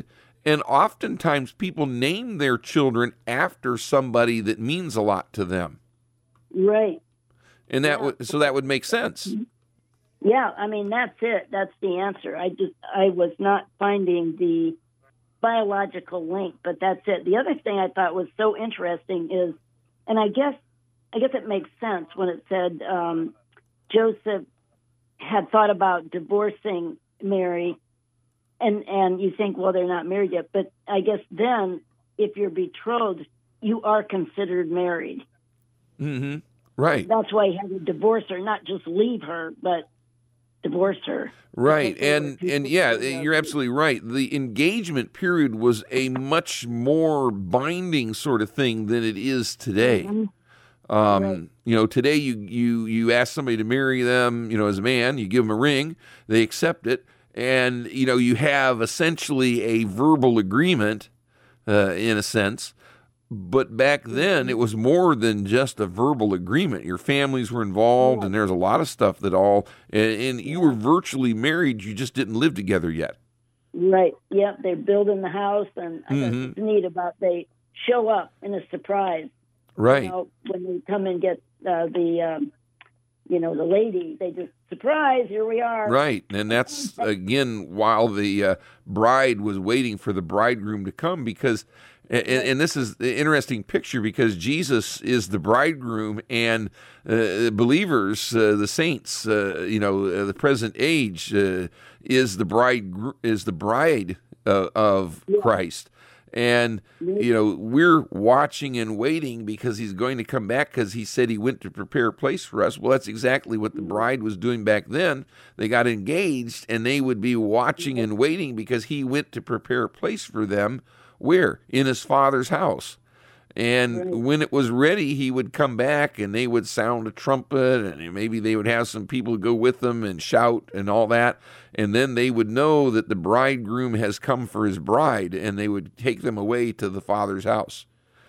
And oftentimes people name their children after somebody that means a lot to them. Right. And that Yeah. would, so that would make sense. Yeah, I mean, that's it. That's the answer. I just, I was not finding the biological link, but that's it. The other thing I thought was so interesting is, and I guess, I guess it makes sense when it said um, Joseph had thought about divorcing Mary, and, and you think, well, they're not married yet. But I guess then if you're betrothed, you are considered married. Mm-hmm. Right. That's why he had to divorce her, not just leave her, but divorce her. Right. And, and yeah, you're absolutely right. The engagement period was a much more binding sort of thing than it is today. Mm-hmm. Um, Right. You know, today you, you, you ask somebody to marry them, you know, as a man, you give them a ring, they accept it. And, you know, you have essentially a verbal agreement, uh, in a sense. But back then, it was more than just a verbal agreement. Your families were involved, Yeah. and there's a lot of stuff that all, and, and you were virtually married. You just didn't live together yet. Right. Yep. They're building the house, and I guess Mhm. it's neat about they show up in a surprise. Right. You know, when they come and get uh, the, um, you know, the lady, they just surprise. Here we are. Right. And that's, again, while the uh, bride was waiting for the bridegroom to come, because, and, and this is the interesting picture, because Jesus is the bridegroom, and uh, believers, uh, the saints, uh, you know, uh, the present age uh, is the bride, is the bride uh, of Yeah. Christ. And, you know, we're watching and waiting because he's going to come back, because he said he went to prepare a place for us. Well, that's exactly what the bride was doing back then. They got engaged, and they would be watching and waiting because he went to prepare a place for them. Where? In his Father's house. And Right. when it was ready, he would come back, and they would sound a trumpet, and maybe they would have some people go with them and shout and all that. And then they would know that the bridegroom has come for his bride, and they would take them away to the Father's house.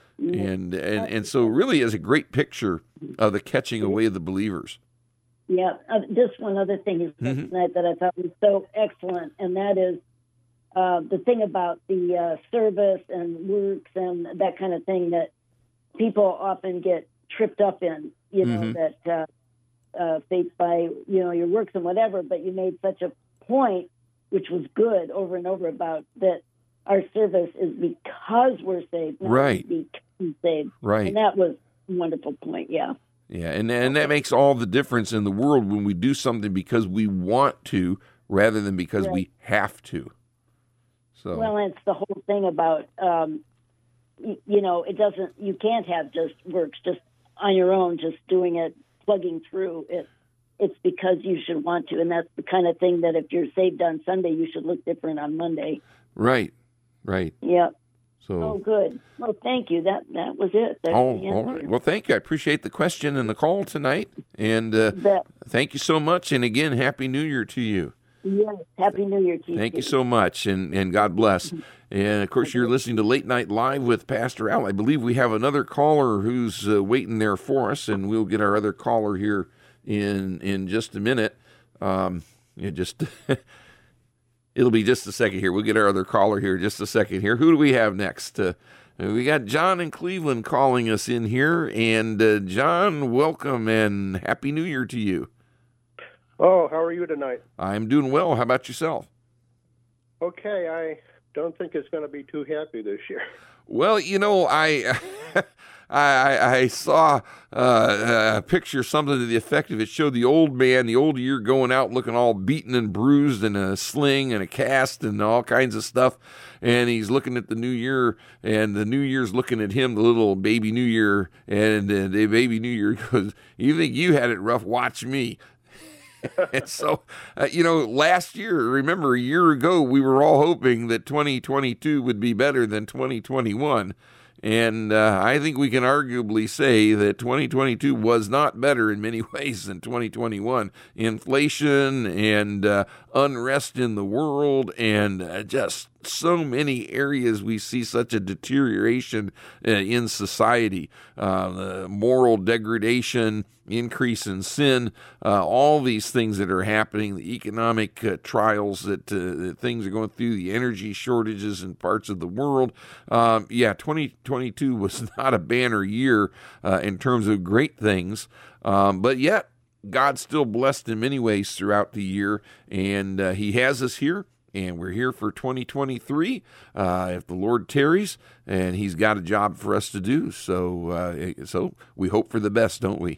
And and, and so really is a great picture of the catching away of the believers. Yeah. Uh, just one other thing you said Mhm. tonight that I thought was so excellent, and that is uh, the thing about the uh, service and works and that kind of thing that people often get tripped up in. You know, Mhm. that uh, uh, faith by, you know, your works and whatever, but you made such a point, which was good, over and over, about that our service is because we're saved, not Right. because we're saved. Right. And that was a wonderful point, yeah. Yeah, and and that makes all the difference in the world when we do something because we want to rather than because Right. we have to. So Well, it's the whole thing about, um, you, you know, it doesn't, you can't have just works just on your own, just doing it, plugging through it. It's because you should want to. And that's the kind of thing that if you're saved on Sunday, you should look different on Monday. right, right. Yeah. So Oh, good. Well, thank you. That that was it. That's oh, the all answer. right. Well, thank you. I appreciate the question and the call tonight, and uh, That, thank you so much. And again, Happy New Year to you. yes. Happy New Year to you. Thank you too. so much, and, and God bless. And, of course, you're listening to Late Night Live with Pastor Al. I believe we have another caller who's uh, waiting there for us, and we'll get our other caller here in in just a minute. Um, you just It'll be just a second here. We'll get our other caller here just a second here. Who do we have next? Uh, we got John in Cleveland calling us in here. And, uh, John, welcome and Happy New Year to you. Oh, how are you tonight? I'm doing well. How about yourself? Okay, I don't think it's going to be too happy this year. Well, you know, I I, I saw uh, a picture, something to the effect of it showed the old man, the old year, going out looking all beaten and bruised in a sling and a cast and all kinds of stuff. And he's looking at the new year, and the new year's looking at him, the little baby new year. And uh, the baby new year goes, "You think you had it rough? Watch me." And so, uh, you know, last year, remember a year ago, we were all hoping that twenty twenty-two would be better than twenty twenty-one. And uh, I think we can arguably say that twenty twenty-two was not better in many ways than twenty twenty-one. Inflation and uh, unrest in the world and uh, just so many areas we see such a deterioration uh, in society, uh, moral degradation, increase in sin, uh, all these things that are happening, the economic uh, trials that, uh, that things are going through, the energy shortages in parts of the world. Um, yeah, twenty twenty-two was not a banner year uh, in terms of great things, um, but yet God still blessed in many ways throughout the year, and uh, he has us here. And we're here for twenty twenty-three, uh, if the Lord tarries, and he's got a job for us to do. So uh, so we hope for the best, don't we?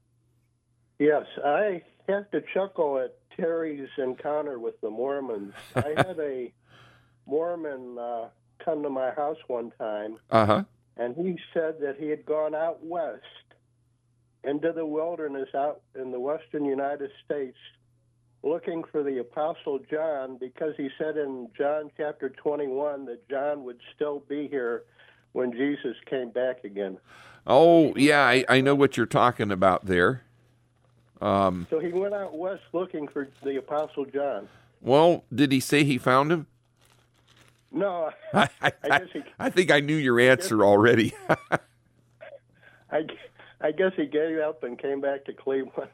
Yes, I have to chuckle at Terry's encounter with the Mormons. I had a Mormon uh, come to my house one time, uh-huh. and he said that he had gone out west into the wilderness out in the western United States looking for the Apostle John, because he said in John chapter twenty-one that John would still be here when Jesus came back again. Oh, yeah, I, I know what you're talking about there. Um, so he went out west looking for the Apostle John. Well, did he say he found him? No, I, I, I, guess he, I think I knew your answer already. I, I guess he gave up and came back to Cleveland.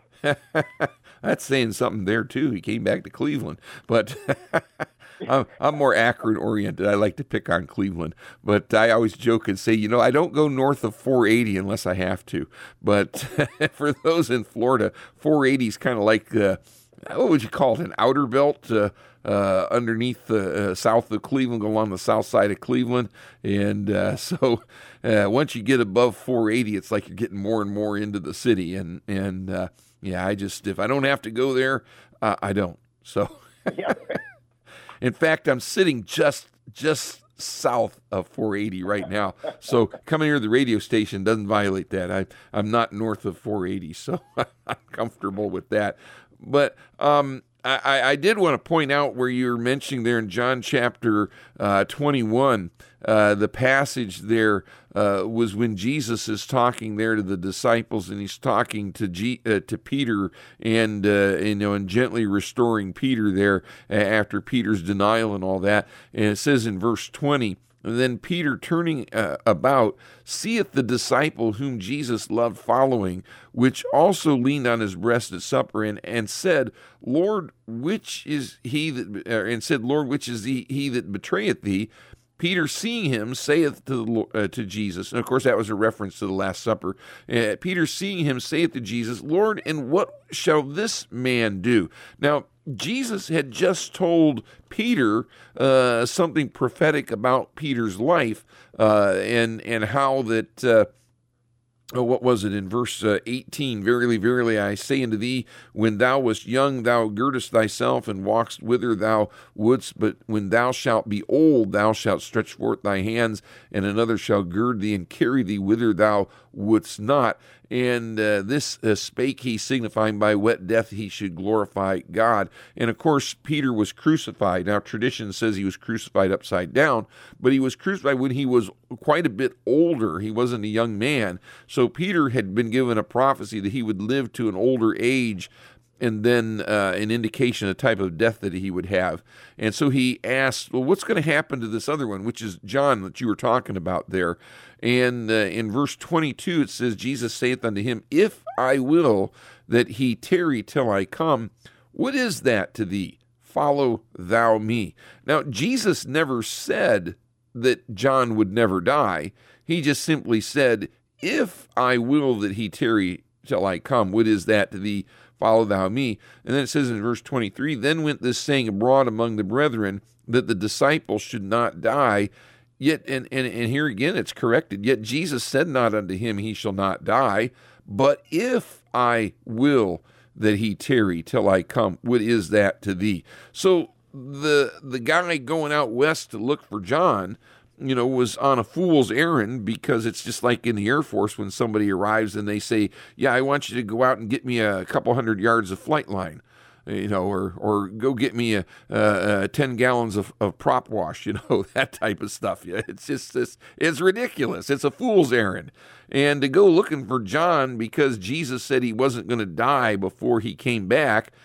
That's saying something there, too. He came back to Cleveland. But I'm, I'm more Akron-oriented. I like to pick on Cleveland. But I always joke and say, you know, I don't go north of four eighty unless I have to. But for those in Florida, four eighty is kind of like, uh, what would you call it, an outer belt uh, uh, underneath the uh, south of Cleveland, along the south side of Cleveland. And uh, so uh, once you get above four eighty, it's like you're getting more and more into the city. And, and uh, yeah, I just, if I don't have to go there, uh, I don't. So, yeah. In fact, I'm sitting just just south of four eighty right now. So coming here to the radio station doesn't violate that. I, I'm not north of four eighty, so I'm comfortable with that. But um, I, I did want to point out where you were mentioning there in John chapter uh, twenty-one, uh, the passage there uh, was when Jesus is talking there to the disciples, and he's talking to G, uh, to Peter, and uh, you know, and gently restoring Peter there after Peter's denial and all that. And it says in verse twenty. And then Peter, turning uh, about, seeth the disciple whom Jesus loved following, which also leaned on his breast at supper, and, and said, Lord, which is he that, uh, and said, Lord, which is he, he that betrayeth thee? Peter, seeing him, saith to the, uh, to Jesus, and of course that was a reference to the Last Supper. Uh, Peter, seeing him, saith to Jesus, Lord, and what shall this man do? Now, Jesus had just told Peter uh, something prophetic about Peter's life, uh, and and how that. Uh, Oh, what was it in verse uh, eighteen? Verily, verily, I say unto thee, when thou wast young, thou girdest thyself and walkest whither thou wouldst. But when thou shalt be old, thou shalt stretch forth thy hands, and another shall gird thee and carry thee whither thou wouldst not. And uh, this uh, spake he, signifying by what death he should glorify God. And of course, Peter was crucified. Now, tradition says he was crucified upside down, but he was crucified when he was quite a bit older. He wasn't a young man. So Peter had been given a prophecy that he would live to an older age, and then uh, an indication of the type of death that he would have. And so he asked, well, what's going to happen to this other one, which is John that you were talking about there? And uh, in verse twenty-two, it says, Jesus saith unto him, If I will that he tarry till I come, what is that to thee? Follow thou me. Now, Jesus never said that John would never die. He just simply said, if I will that he tarry till I come, what is that to thee? Follow thou me. And then it says in verse twenty-three, Then went this saying abroad among the brethren, that the disciples should not die. Yet, and, and, and here again it's corrected, yet Jesus said not unto him, he shall not die, but if I will that he tarry till I come, what is that to thee? So the the guy going out west to look for John, you know, was on a fool's errand, because it's just like in the Air Force when somebody arrives and they say, yeah, I want you to go out and get me a couple hundred yards of flight line, you know, or or go get me a, a, a ten gallons of, of prop wash, you know, that type of stuff. Yeah, it's just, it's, it's ridiculous. It's a fool's errand. And to go looking for John because Jesus said he wasn't going to die before he came back,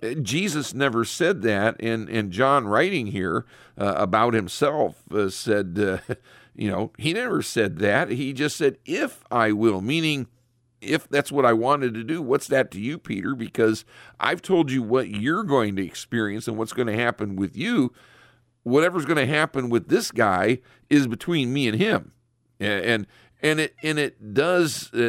Jesus never said that, and, and John writing here uh, about himself uh, said, uh, you know, he never said that. He just said, if I will, meaning if that's what I wanted to do. What's that to you, Peter? Because I've told you what you're going to experience and what's going to happen with you. Whatever's going to happen with this guy is between me and him. And and it and it does uh,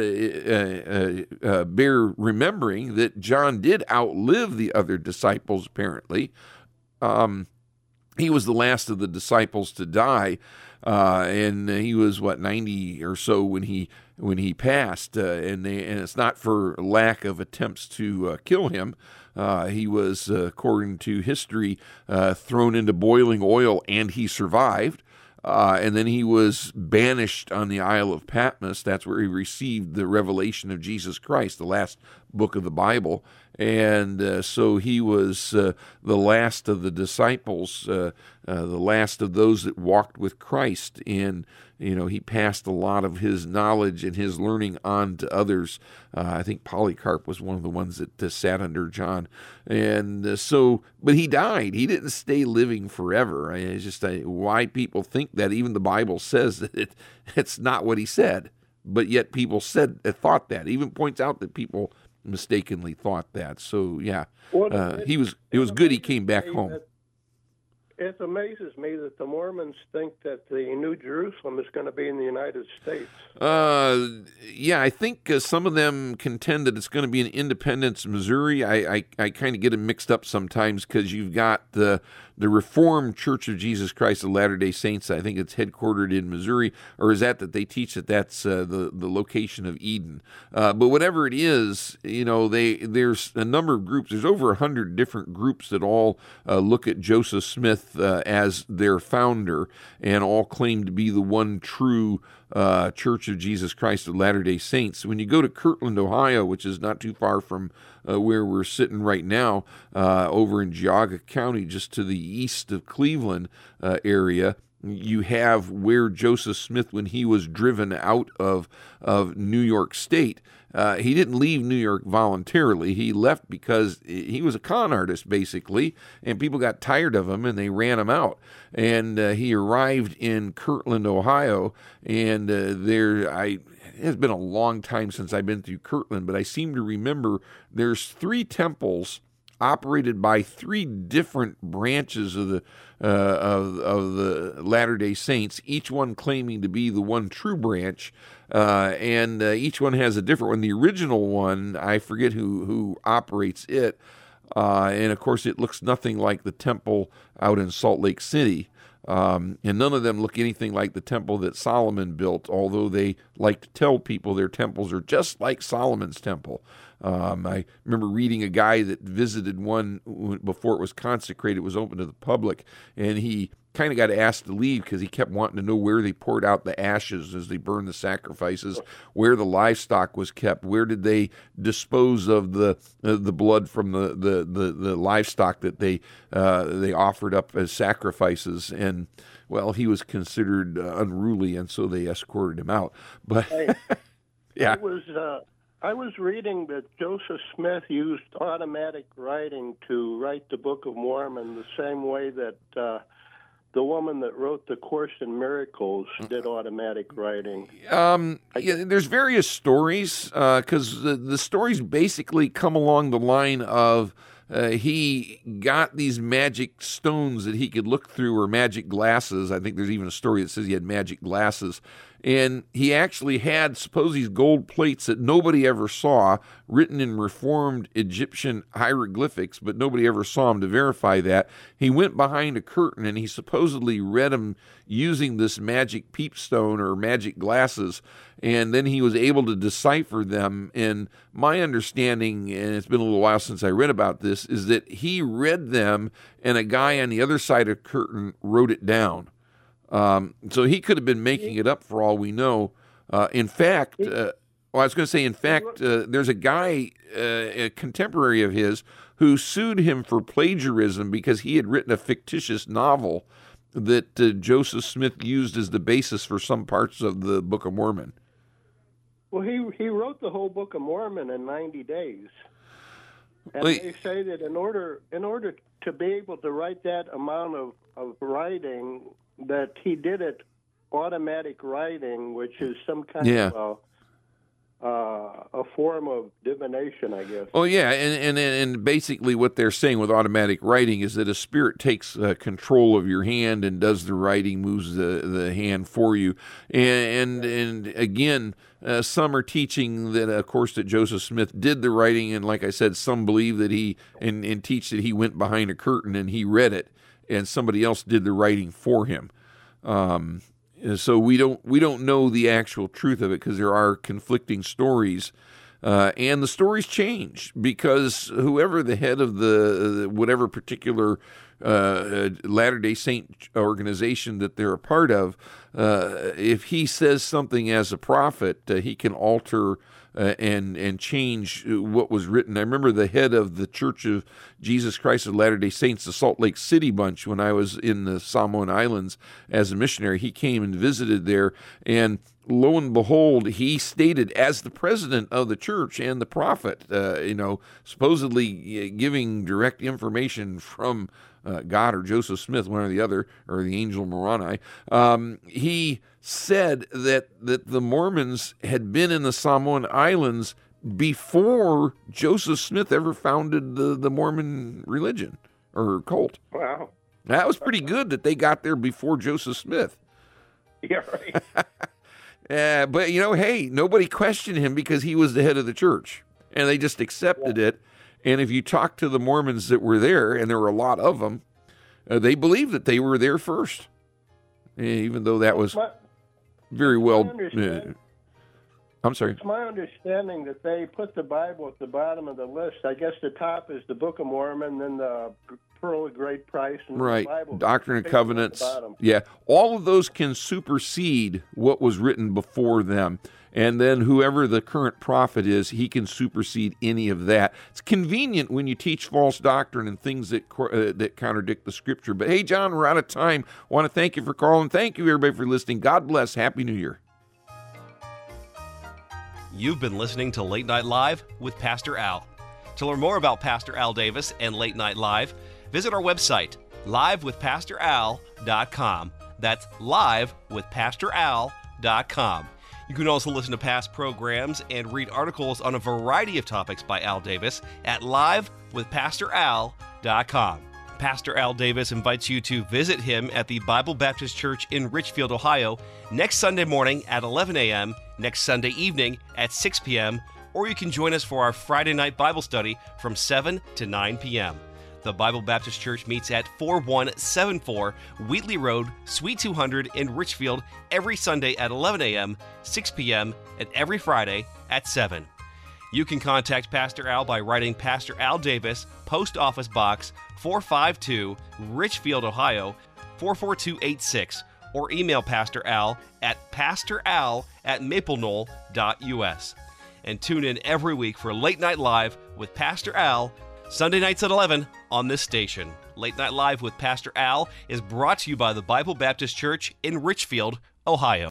uh, uh, bear remembering that John did outlive the other disciples, apparently. Um, he was the last of the disciples to die, uh, and he was, what, ninety or so when he when he passed. Uh, and, they, and it's not for lack of attempts to uh, kill him. Uh, he was, uh, according to history, uh, thrown into boiling oil, and he survived. Uh, and then he was banished on the Isle of Patmos. That's where he received the revelation of Jesus Christ, the last book of the Bible. And uh, so he was uh, the last of the disciples, uh, uh, the last of those that walked with Christ. And, you know, he passed a lot of his knowledge and his learning on to others. Uh, I think Polycarp was one of the ones that uh, sat under John. And uh, so, but he died. He didn't stay living forever. I mean, it's just uh, why people think that. Even the Bible says that it, it's not what he said. But yet people said, uh, thought that. It even points out that people mistakenly thought that. So yeah, uh, he was. It was good he came back home. It amazes me that the Mormons think that the New Jerusalem is going to be in the United States. Uh, yeah, I think uh, some of them contend that it's going to be in Independence, Missouri. I I, I kind of get them mixed up sometimes because you've got the the Reformed Church of Jesus Christ of Latter-day Saints. I think it's headquartered in Missouri, or is that that they teach that that's uh, the the location of Eden? Uh, but whatever it is, you know, they there's a number of groups. There's over a hundred different groups that all uh, look at Joseph Smith uh, as their founder, and all claim to be the one true uh, Church of Jesus Christ of Latter-day Saints. When you go to Kirtland, Ohio, which is not too far from Uh, where we're sitting right now, uh, over in Geauga County, just to the east of Cleveland uh, area, you have where Joseph Smith, when he was driven out of, of New York State, uh, he didn't leave New York voluntarily. He left because he was a con artist, basically, and people got tired of him, and they ran him out. And uh, he arrived in Kirtland, Ohio, and uh, there I... It has been a long time since I've been through Kirtland, but I seem to remember there's three temples operated by three different branches of the uh, of, of the Latter-day Saints, each one claiming to be the one true branch, uh, and uh, each one has a different one. The original one, I forget who, who operates it, uh, and of course it looks nothing like the temple out in Salt Lake City. Um, and none of them look anything like the temple that Solomon built, although they like to tell people their temples are just like Solomon's temple. Um, I remember reading a guy that visited one before it was consecrated, it was open to the public, and he kind of got asked to leave because he kept wanting to know where they poured out the ashes as they burned the sacrifices, where the livestock was kept, where did they dispose of the uh, the blood from the, the, the, the livestock that they uh, they offered up as sacrifices. And well, he was considered uh, unruly, and so they escorted him out. But I, yeah, I was uh, I was reading that Joseph Smith used automatic writing to write the Book of Mormon the same way that Uh, the woman that wrote the Course in Miracles did automatic writing. Um, yeah, there's various stories, because uh, the, the stories basically come along the line of uh, he got these magic stones that he could look through, or magic glasses. I think there's even a story that says he had magic glasses. And he actually had, suppose, these gold plates that nobody ever saw, written in Reformed Egyptian hieroglyphics, but nobody ever saw him to verify that. He went behind a curtain, and he supposedly read them using this magic peepstone or magic glasses, and then he was able to decipher them. And my understanding, and it's been a little while since I read about this, is that he read them, and a guy on the other side of the curtain wrote it down. Um, so he could have been making it up for all we know. Uh, in fact, uh, well, I was going to say, in fact, uh, there's a guy, uh, a contemporary of his, who sued him for plagiarism because he had written a fictitious novel that uh, Joseph Smith used as the basis for some parts of the Book of Mormon. Well, he he wrote the whole Book of Mormon in ninety days. And Wait. they say that in order in order to be able to write that amount of, of writing, that he did it automatic writing, which is some kind Yeah. of a, uh, a form of divination, I guess. Oh yeah, and, and and basically what they're saying with automatic writing is that a spirit takes uh, control of your hand and does the writing, moves the, the hand for you. And and, and again, uh, some are teaching that, of course, that Joseph Smith did the writing, and like I said, some believe that he and, and teach that he went behind a curtain and he read it, and somebody else did the writing for him. Um, So we don't we don't know the actual truth of it because there are conflicting stories, uh, and the stories change because whoever the head of the whatever particular uh, Latter-day Saint organization that they're a part of, uh, if he says something as a prophet, uh, he can alter uh, and and change what was written. I remember the head of the Church of Jesus Christ of Latter-day Saints, the Salt Lake City bunch, when I was in the Samoan Islands as a missionary. He came and visited there, and lo and behold, he stated as the president of the church and the prophet, uh, you know, supposedly giving direct information from uh, God or Joseph Smith, one or the other, or the angel Moroni, um, he said that, that the Mormons had been in the Samoan Islands before Joseph Smith ever founded the, the Mormon religion or cult. Wow. That was pretty good that they got there before Joseph Smith. Yeah, right. Uh, but, you know, hey, nobody questioned him because he was the head of the church, and they just accepted it. And if you talk to the Mormons that were there, and there were a lot of them, uh, they believed that they were there first, even though that was My- very well. I understand. Uh, I'm sorry. It's my understanding that they put the Bible at the bottom of the list. I guess the top is the Book of Mormon, then the Pearl of Great Price, and Right. the Bible. Doctrine and At the Covenants. bottom. Yeah. All of those can supersede what was written before them. And then whoever the current prophet is, he can supersede any of that. It's convenient when you teach false doctrine and things that uh, that contradict the Scripture. But hey, John, we're out of time. I want to thank you for calling. Thank you, everybody, for listening. God bless. Happy New Year. You've been listening to Late Night Live with Pastor Al. To learn more about Pastor Al Davis and Late Night Live, visit our website, live with pastor al dot com. That's live with pastor al dot com. You can also listen to past programs and read articles on a variety of topics by Al Davis at live with pastor al dot com. Pastor Al Davis invites you to visit him at the Bible Baptist Church in Richfield, Ohio, next Sunday morning at eleven a.m., next Sunday evening at six p.m., or you can join us for our Friday night Bible study from seven to nine p.m. The Bible Baptist Church meets at forty-one seventy-four Wheatley Road, Suite two hundred in Richfield every Sunday at eleven a.m., six p.m., and every Friday at seven. You can contact Pastor Al by writing Pastor Al Davis, Post Office Box four five two, Richfield, Ohio four four two eight six, or email Pastor Al at pastoral at maplenol dot u s. And tune in every week for Late Night Live with Pastor Al, Sunday nights at eleven on this station. Late Night Live with Pastor Al is brought to you by the Bible Baptist Church in Richfield, Ohio.